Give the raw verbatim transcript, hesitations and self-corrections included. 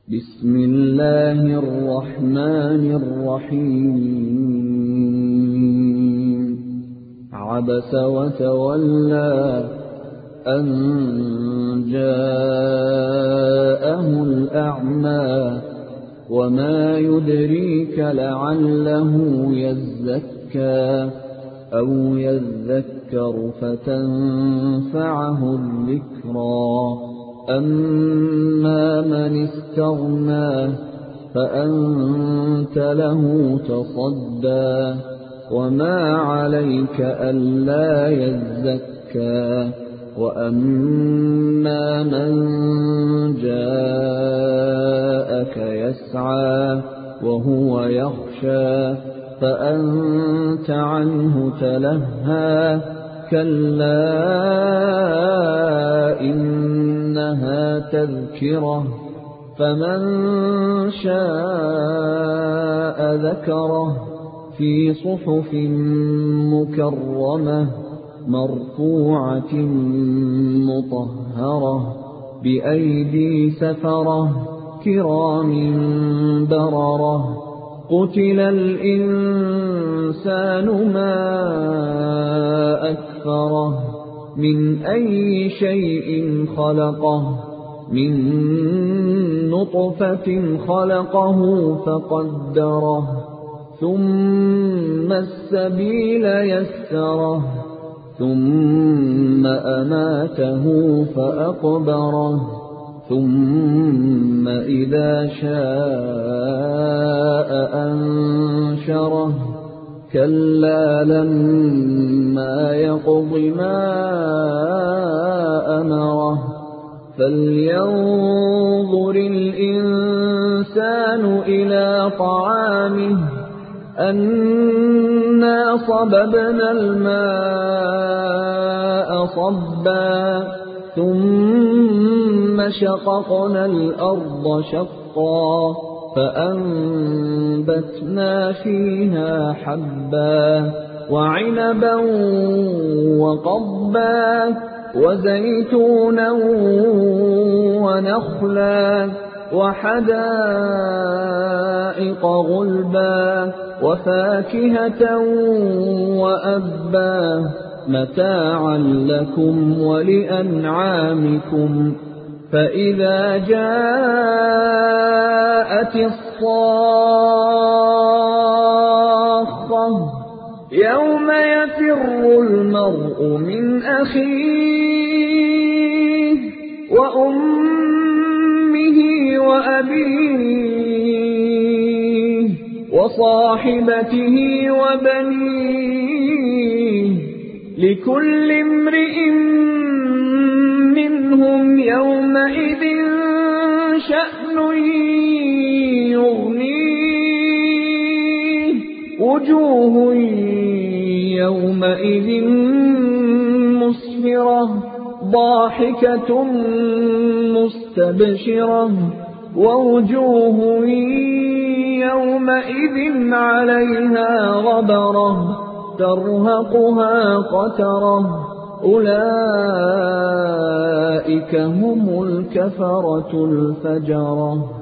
بسم الله الرحمن الرحيم عبس وتولى أن جاءه الأعمى وما يدريك لعله يزكى أو يذكر فتنفعه الذكرى أما من استغنى فأنت له تصدى وما عليك ألا يزكى وأما من جاءك يسعى وهو يخشى فأنت عنه تلهى كلا إنها تذكرة فمن شاء ذكره في صحف مكرمة مرفوعة مطهرة بأيدي سفرة كرام بررة قتل الإنسان ما أكفره من أي شيء خلقه من نطفة خلقه فقدره ثم السبيل يسره ثم أماته فأقبره ثم إذا شاء أنشره كلا لما يقض ما أمره فلينظر الإنسان إلى طعامه أنا صببنا الماء صبا ثم شققنا الأرض شقا فأنبتنا فيها حبا وعنبا وقضبا وزيتونا ونخلا وحدائق غلبا وفاكهة وأبا متاعا لكم ولأنعامكم فإذا جاءت الصاخة يوم يفر المرء من أخيه وأمه وأبيه وصاحبته وبنيه لكل امرئ منهم يومئذ شأن يغنيه وجوه يومئذ مسفرة ضاحكة مستبشرة ووجوه يومئذ عليها غبرة ترهقها قترة أولئك هم الكفرة الفجرة.